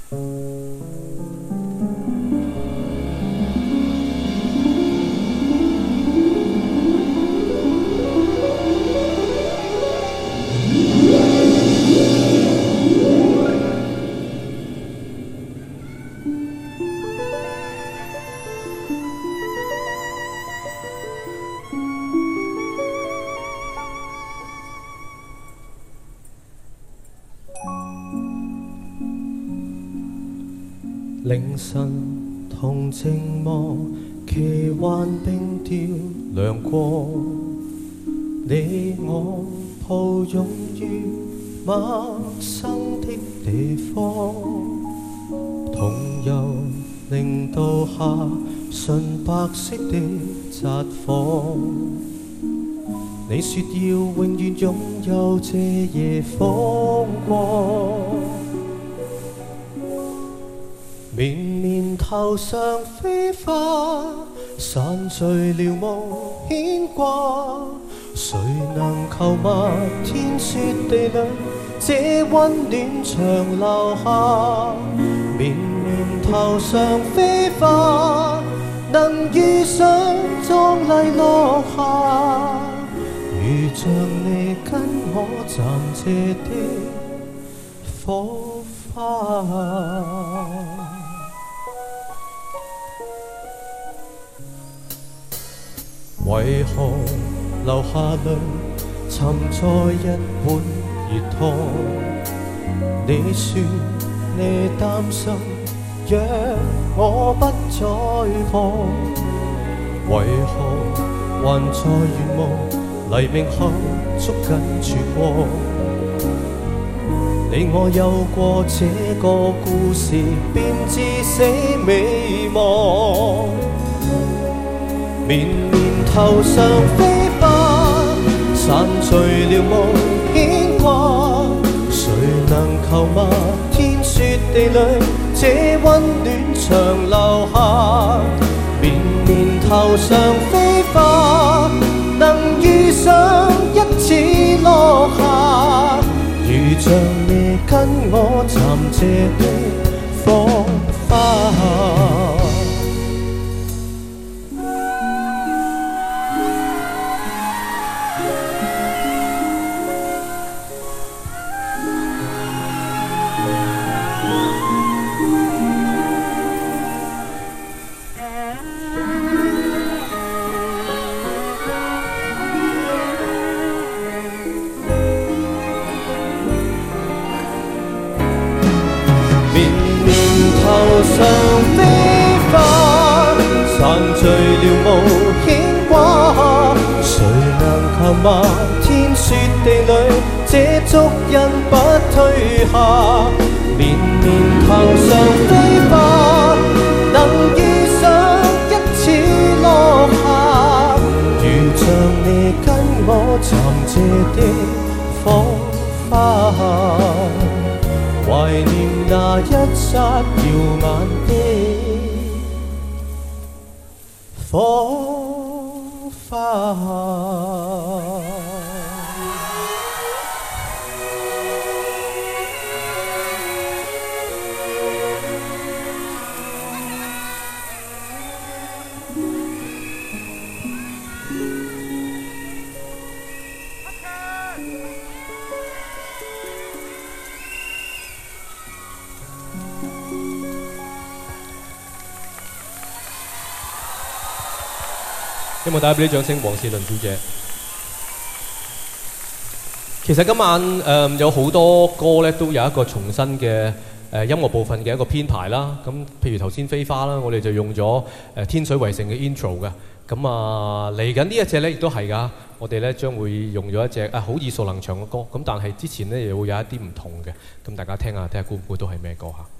凌晨同靜默，奇幻並調亮光。你我抱擁於陌生的地方，同遊令到下純白色的札幌。你說要永遠擁有這夜風光。綿綿頭上飛花，散聚了無牽掛。誰能求嗎？天雪地裏，這溫暖長留下。綿綿頭上飛花，能遇上壯麗落霞。如像你跟我暫借的火花。為何留下淚沉在一碗熱湯？你說你擔心，若我不再看，為何還在願望黎明後捉緊曙光？你我有過這個故事，便至死未忘。綿綿頭上飛花，散聚了無牽掛。誰能求嗎？天雪地裏，這溫暖長留下。綿綿頭上飛花，能遇上一次落霞。如像你跟我暫借的火花。頭上飛花，散聚了無牽掛。誰能求嗎？天雪地裏，這足印不退下。綿綿頭上飛花，能遇上一次落霞。如像你跟我暫借的火花。懷念那一剎耀眼的火花。 希望大家俾啲掌聲，黃士倫小姐。其實今晚有好多歌咧，都有一個重新嘅音樂部分嘅一個編排啦。咁譬如頭先飛花啦，我哋就用咗天水圍城嘅 intro 嘅。咁啊嚟緊呢一隻咧，亦都係㗎。我哋咧將會用咗一隻好耳熟能詳嘅歌。咁但係之前咧又會有一啲唔同嘅。咁大家聽下估唔估到係咩歌嚇？